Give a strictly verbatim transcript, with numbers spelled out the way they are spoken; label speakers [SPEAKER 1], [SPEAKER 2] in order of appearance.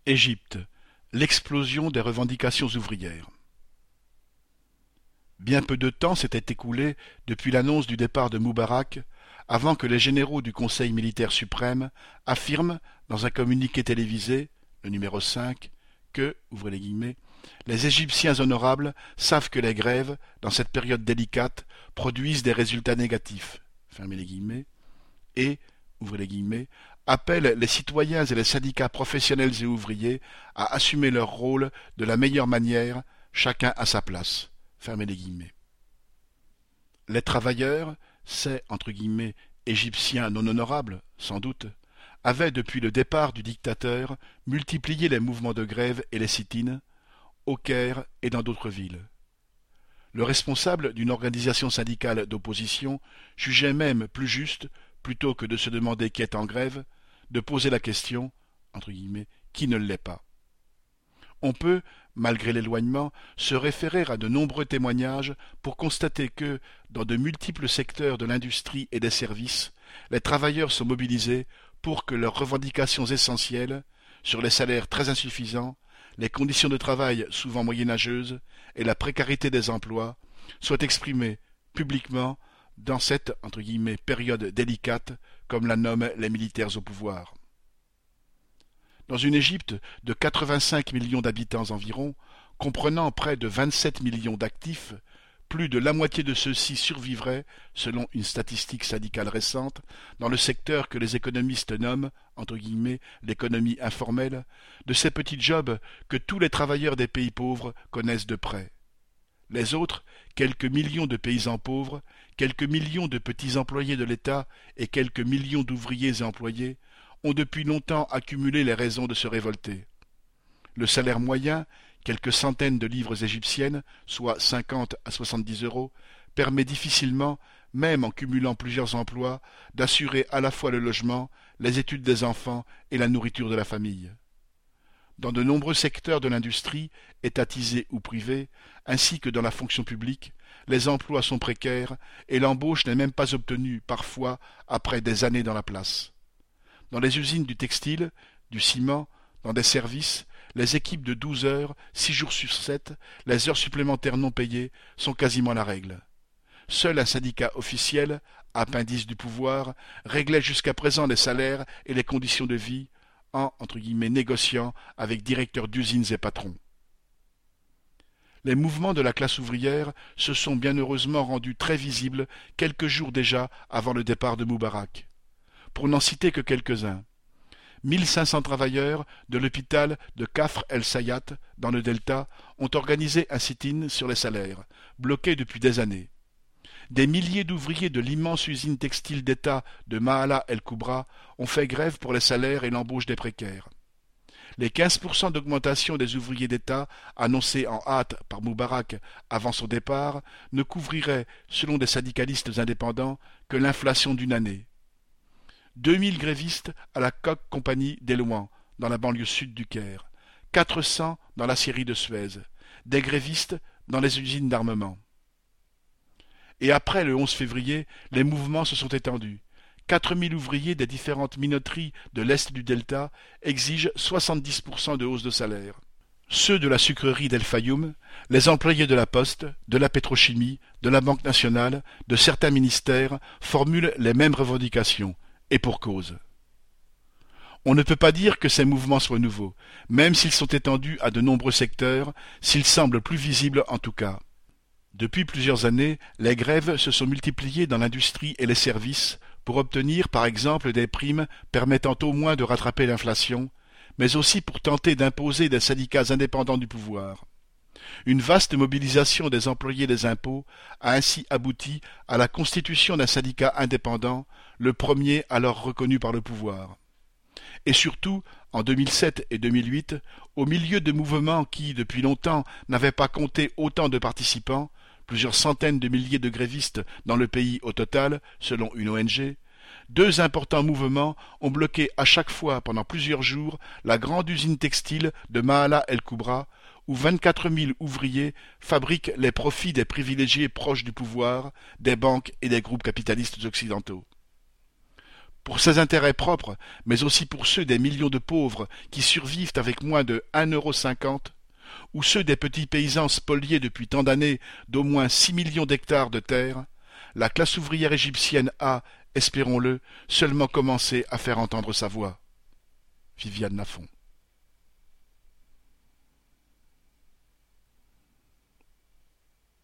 [SPEAKER 1] Égypte, l'explosion des revendications ouvrières. Bien peu de temps s'était écoulé depuis l'annonce du départ de Moubarak avant que les généraux du Conseil militaire suprême affirment, dans un communiqué télévisé, le numéro cinq, que, ouvrez les guillemets, les Égyptiens honorables savent que les grèves, dans cette période délicate, produisent des résultats négatifs, fermez les guillemets, et, ouvrez les guillemets, appellent les citoyens et les syndicats professionnels et ouvriers à assumer leur rôle de la meilleure manière, chacun à sa place, fermez les guillemets. Les travailleurs, ces, entre guillemets, Égyptiens non honorables, sans doute, avaient, depuis le départ du dictateur, multiplié les mouvements de grève et les sit-ins, au Caire et dans d'autres villes. Le responsable d'une organisation syndicale d'opposition jugeait même plus juste, plutôt que de se demander qui est en grève, de poser la question, entre guillemets, qui ne l'est pas. On peut, malgré l'éloignement, se référer à de nombreux témoignages pour constater que, dans de multiples secteurs de l'industrie et des services, les travailleurs sont mobilisés pour que leurs revendications essentielles, sur les salaires très insuffisants, les conditions de travail souvent moyenâgeuses et la précarité des emplois, soient exprimées publiquement dans cette entre guillemets, période délicate, comme la nomment les militaires au pouvoir. Dans une Égypte de quatre-vingt-cinq millions d'habitants environ, comprenant près de vingt-sept millions d'actifs, plus de la moitié de ceux-ci survivraient, selon une statistique syndicale récente, dans le secteur que les économistes nomment, entre guillemets, l'économie informelle, de ces petits jobs que tous les travailleurs des pays pauvres connaissent de près. Les autres, quelques millions de paysans pauvres, quelques millions de petits employés de l'État et quelques millions d'ouvriers et employés, ont depuis longtemps accumulé les raisons de se révolter. Le salaire moyen, quelques centaines de livres égyptiennes, soit cinquante à soixante-dix euros, permet difficilement, même en cumulant plusieurs emplois, d'assurer à la fois le logement, les études des enfants et la nourriture de la famille. Dans de nombreux secteurs de l'industrie, étatisés ou privés, ainsi que dans la fonction publique, les emplois sont précaires et l'embauche n'est même pas obtenue, parfois, après des années dans la place. Dans les usines du textile, du ciment, dans des services, les équipes de douze heures, six jours sur sept, les heures supplémentaires non payées sont quasiment la règle. Seul un syndicat officiel, appendice du pouvoir, réglait jusqu'à présent les salaires et les conditions de vie, en entre guillemets, négociant avec directeurs d'usines et patrons. Les mouvements de la classe ouvrière se sont bien heureusement rendus très visibles quelques jours déjà avant le départ de Moubarak. Pour n'en citer que quelques-uns. mille cinq cents travailleurs de l'hôpital de Kafr el-Sayat, dans le Delta, ont organisé un sit-in sur les salaires, bloqués depuis des années. Des milliers d'ouvriers de l'immense usine textile d'État de Maala el-Koubra ont fait grève pour les salaires et l'embauche des précaires. Les quinze pour cent d'augmentation des ouvriers d'État annoncés en hâte par Moubarak avant son départ ne couvriraient, selon des syndicalistes indépendants, que l'inflation d'une année. deux mille grévistes à la Koch Company d'Élouan, dans la banlieue sud du Caire, quatre cents dans la scierie de Suez, des grévistes dans les usines d'armement. Et après le onze février, les mouvements se sont étendus. quatre mille ouvriers des différentes minoteries de l'Est du Delta exigent soixante-dix pour cent de hausse de salaire. Ceux de la sucrerie d'El Fayoum, les employés de la Poste, de la pétrochimie, de la Banque nationale, de certains ministères formulent les mêmes revendications, et pour cause. On ne peut pas dire que ces mouvements soient nouveaux, même s'ils sont étendus à de nombreux secteurs, s'ils semblent plus visibles en tout cas. Depuis plusieurs années, les grèves se sont multipliées dans l'industrie et les services pour obtenir par exemple des primes permettant au moins de rattraper l'inflation, mais aussi pour tenter d'imposer des syndicats indépendants du pouvoir. Une vaste mobilisation des employés des impôts a ainsi abouti à la constitution d'un syndicat indépendant, le premier alors reconnu par le pouvoir. Et surtout, en deux mille sept et deux mille huit, au milieu de mouvements qui, depuis longtemps, n'avaient pas compté autant de participants, plusieurs centaines de milliers de grévistes dans le pays au total, selon une O N G, deux importants mouvements ont bloqué à chaque fois pendant plusieurs jours la grande usine textile de Maala el-Koubra, où vingt-quatre mille ouvriers fabriquent les profits des privilégiés proches du pouvoir, des banques et des groupes capitalistes occidentaux. pour ses intérêts propres, mais aussi pour ceux des millions de pauvres qui survivent avec moins de un euro cinquante, ou ceux des petits paysans spoliés depuis tant d'années d'au moins six millions d'hectares de terre, la classe ouvrière égyptienne a, espérons-le, seulement commencé à faire entendre sa voix. Viviane Lafont.